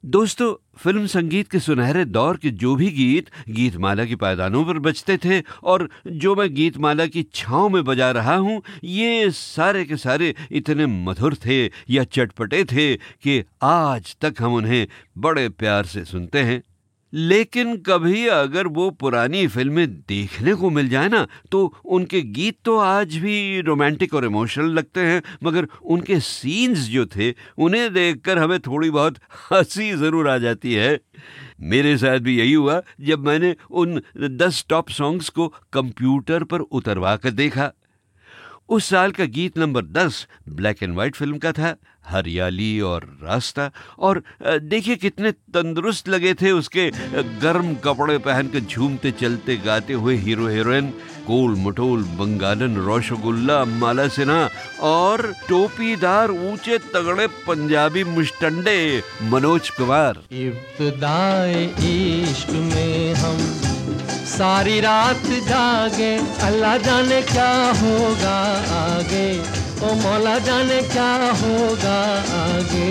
दोस्तों, फिल्म संगीत के सुनहरे दौर के जो भी गीत गीतमाला की पायदानों पर बजते थे और जो मैं गीतमाला की छांव में बजा रहा हूं, ये सारे के सारे इतने मधुर थे या चटपटे थे कि आज तक हम उन्हें बड़े प्यार से सुनते हैं। लेकिन कभी अगर वो पुरानी फिल्में देखने को मिल जाए ना, तो उनके गीत तो आज भी रोमांटिक और इमोशनल लगते हैं, मगर उनके सीन्स जो थे उन्हें देखकर हमें थोड़ी बहुत हंसी जरूर आ जाती है। मेरे साथ भी यही हुआ जब मैंने उन 10 टॉप सॉन्ग्स को कंप्यूटर पर उतरवा कर देखा। उस साल का गीत number 10 black and white film का था, हरियाली और रास्ता। और देखिए कितने तंदुरुस्त लगे थे उसके गर्म कपड़े पहनकर झूमते चलते गाते हुए हीरो हीरोइन, गोल मटोल बंगालन रसगुल्ला माला सिन्हा और टोपीदार ऊंचे तगड़े पंजाबी मुश्तंडे मनोज कुमार। इब्तिदाए इश्क में हम सारी रात जागे, अल्लाह जाने क्या होगा आगे, ओ मौला जाने क्या होगा आगे।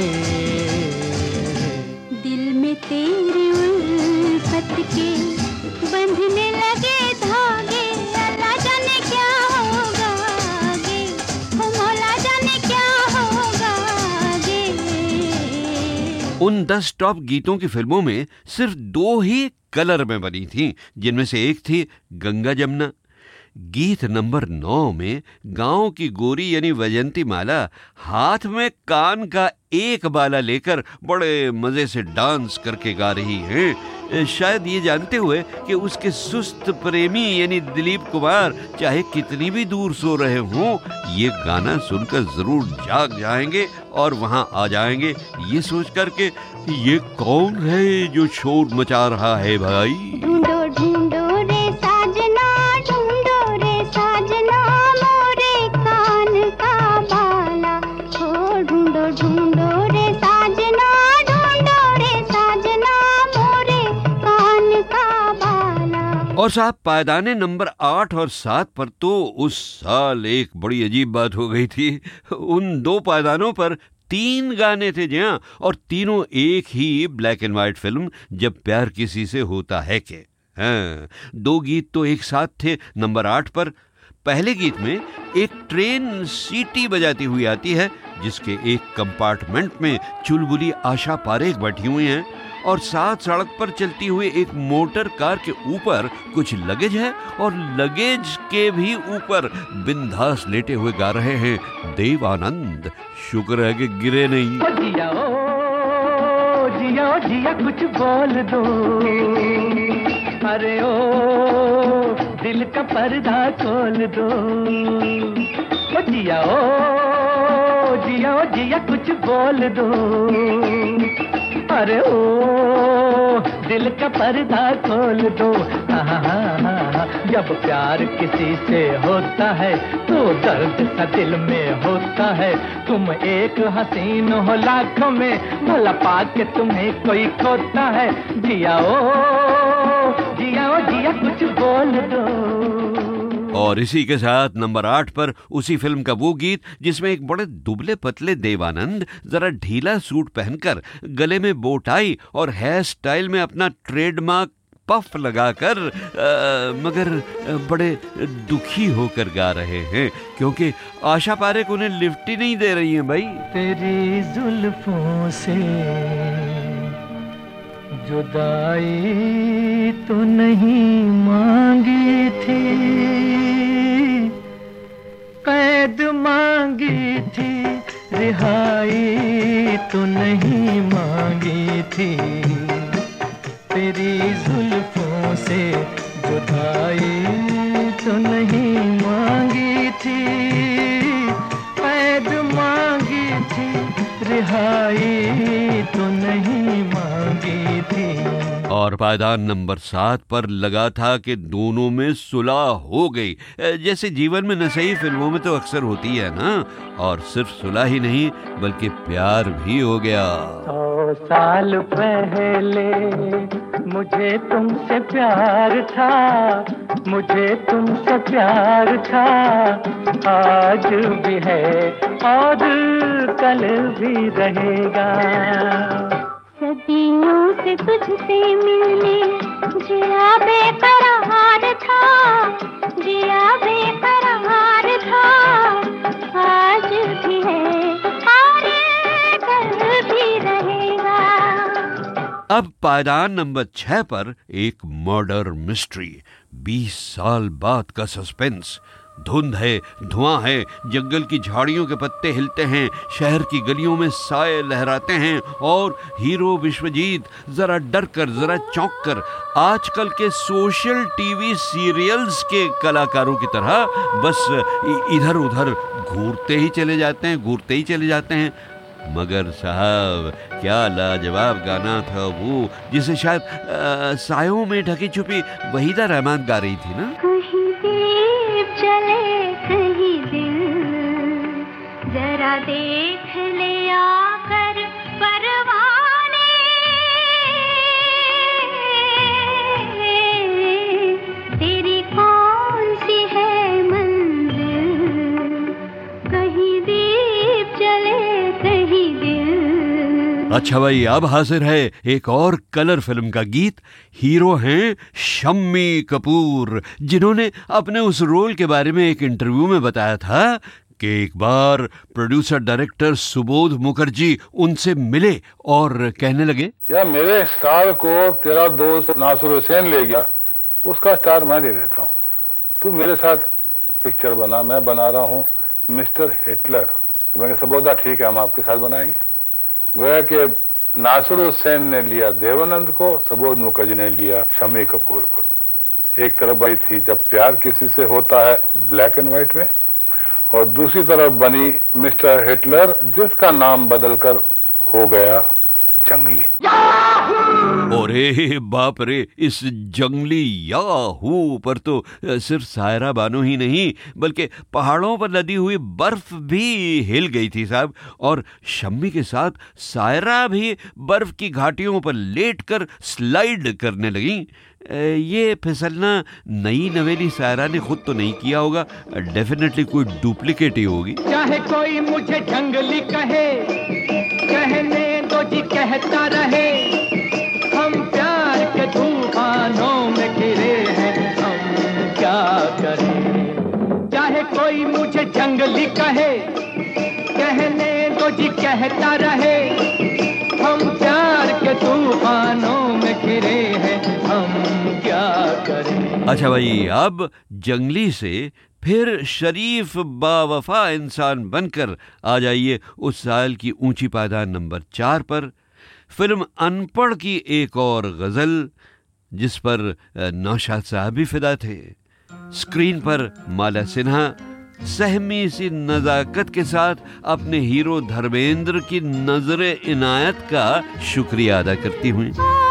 दिल में तेरी उल्फत के बंधने लगे धागे, अल्लाह जाने क्या होगा आगे, ओ मौला जाने क्या होगा आगे। उन 10 टॉप गीतों की फिल्मों में सिर्फ 2 ही कलर में बनी थी, जिनमें से एक थी गंगा जमुना। गीत नंबर 9 में गांव की गोरी यानी वैजंती माला हाथ में कान का एक बाला लेकर बड़े मजे से डांस करके गा रही हैं, शायद ये जानते हुए कि उसके सुस्त प्रेमी यानी दिलीप कुमार चाहे कितनी भी दूर सो रहे हों, ये गाना सुनकर जरूर जाग जाएंगे और वहां आ जाएंगे, ये सोच कर के ये कौन है जो शोर मचा रहा है भाई। ढूंढो ढूंढो रे साजना, ढूंढो रे साजना, मोरे कान का बाला, ओ ढूंढो ढूंढो रे साजना, ढूंढो रे साजना, मोरे कान का बाला। और साहब, पायदाने नंबर 8 और 7 पर तो उस साल एक बड़ी अजीब बात हो गई थी। उन 2 पायदानों पर 3 गाने थे जी हाँ, और तीनों एक ही ब्लैक एंड व्हाइट फिल्म जब प्यार किसी से होता है के। हाँ, 2 गीत तो एक साथ थे। नंबर 8 पर पहले गीत में एक ट्रेन सीटी बजाती हुई आती है, जिसके एक कंपार्टमेंट में चुलबुली आशा पारेख बैठी हुई हैं और साथ सड़क पर चलती हुई एक मोटर कार के ऊपर कुछ लगेज है और लगेज के भी ऊपर बिंदास लेटे हुए गा रहे हैं देवानंद। शुक्र है कि गिरे नहीं। जिया ओ जिया ओ जिया कुछ बोल दो, अरे ओ दिल का पर्दा खोल दो। जिया ओ जिया कुछ बोल दो, अरे ओ दिल का पर्दा खोल दो। जब प्यार किसी से होता है तो दर्द सा दिल में होता है। तुम एक हसीन हो लाखों में, भला पाके तुम्हें कोई खोता है। जिया ओ जिया कुछ बोल दो। और इसी के साथ नंबर 8 पर उसी फिल्म का वो गीत जिसमें एक बड़े दुबले पतले देवानंद जरा ढीला सूट पहनकर, गले में बोटाई और हेयर स्टाइल में अपना ट्रेडमार्क पफ लगाकर मगर बड़े दुखी होकर गा रहे हैं, क्योंकि आशा पारेख उन्हें लिफ्ट ही नहीं दे रही हैं भाई। तेरी जुल्फों से जुदाई तो नहीं मांगी थी, कैद मांगी थी, रिहाई तो नहीं मांगी थी। तेरी जुल्फों से जुदाई तो नहीं मांगी थी, कैद मांगी थी, रिहाई तो नहीं मांगी थी। और पायदान नंबर 7 पर लगा था कि दोनों में सुलह हो गई, जैसे जीवन में नशई फिल्मों में तो अक्सर होती है ना। और सिर्फ सुलह ही नहीं बल्कि प्यार भी हो गया। 100 साल पहले मुझे तुमसे प्यार था, मुझे तुमसे प्यार था, आज भी है और कल भी रहेगा। सदियों तुझसे मिलने जिया बेकरार था, जिया बेकरार था, आज भी है और कल भी रहेगा। अब पायदान नंबर 6 पर एक मर्डर मिस्ट्री, 20 साल बाद का सस्पेंस। धुंध है, धुआं है, जंगल की झाड़ियों के पत्ते हिलते हैं, शहर की गलियों में साए लहराते हैं और हीरो विश्वजीत जरा डर कर, जरा चौंक कर आजकल के सोशल टीवी सीरियल्स के कलाकारों की तरह बस इधर उधर घूरते ही चले जाते हैं, घूरते ही चले जाते हैं। मगर साहब, क्या लाजवाब गाना था वो, जिसे शायद सायों में ढकी छुपी वहीदा रहमान गा रही थी ना। कहीं दीप जले कहीं दिल, जरा देख ले आकर परवाने, तेरी कौन सी है मंजिल, कहीं दीप जले कहीं दिल। अच्छा भाई, अब हाजिर है एक और कलर फिल्म का गीत। हीरो हैं शम्मी कपूर, जिन्होंने अपने उस रोल के बारे में एक इंटरव्यू में बताया था कि एक बार प्रोड्यूसर डायरेक्टर सुबोध मुखर्जी उनसे मिले और कहने लगे, यार मेरे स्टार को तेरा दोस्त नासिर हुसैन ले गया, उसका स्टार मैं ले देता हूँ, तू मेरे साथ पिक्चर बना, मैं बना रहा हूँ मिस्टर हिटलर। तो मैंने सबोधा ठीक है, हम आपके साथ बनाएंगे। गोया कि नासिर हुसैन ने लिया देवानंद को, सुबोध मुखर्जी ने लिया शम्मी कपूर को। एक तरफ बनी थी जब प्यार किसी से होता है ब्लैक एंड व्हाइट में, और दूसरी तरफ बनी मिस्टर हिटलर, जिसका नाम बदलकर हो गया जंगली। अरे बाप रे, इस जंगली याहू पर तो सिर्फ सायरा बानो ही नहीं बल्कि पहाड़ों पर लदी हुई बर्फ भी हिल गई थी साहब, और शम्मी के साथ सायरा भी बर्फ की घाटियों पर लेटकर स्लाइड करने लगी। ये फिसलना नई नवेली सायरा ने खुद तो नहीं किया होगा, डेफिनेटली कोई डुप्लीकेट ही होगी। चाहे कोई मुझे जंगली कहे, कहने दो जी कहता रहे, हम प्यार के तूफानों में घिरे हैं, हम क्या करें। चाहे कोई मुझे जंगली कहे, कहने दो जी कहता रहे, हम प्यार के तूफानों में घिरे हैं, हम क्या करें। अच्छा भाई, अब जंगली से फिर शरीफ बावफा इंसान बनकर आ जाइए उस साल की ऊंची पायदान नंबर 4 पर, फिल्म अनपढ़ की एक और गजल, जिस पर नौशाद साहब भी फिदा थे। स्क्रीन पर माला सिन्हा सहमी सी नजाकत के साथ अपने हीरो धर्मेंद्र की नजरे इनायत का शुक्रिया अदा करती हुई।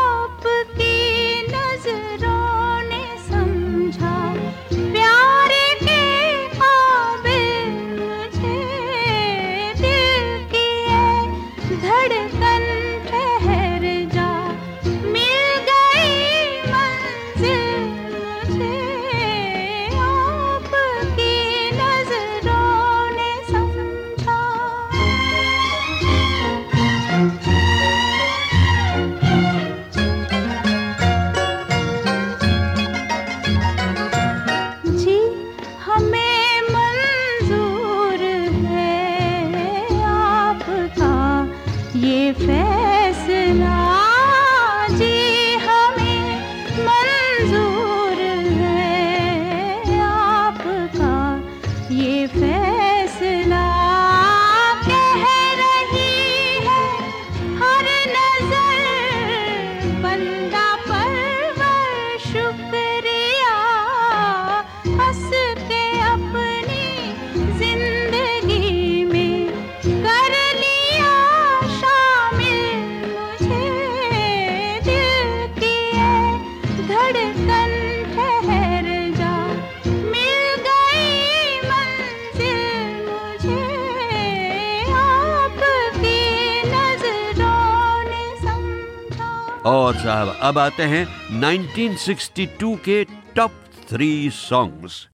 और साहब अब आते हैं 1962 के टॉप 3 सॉन्ग्स।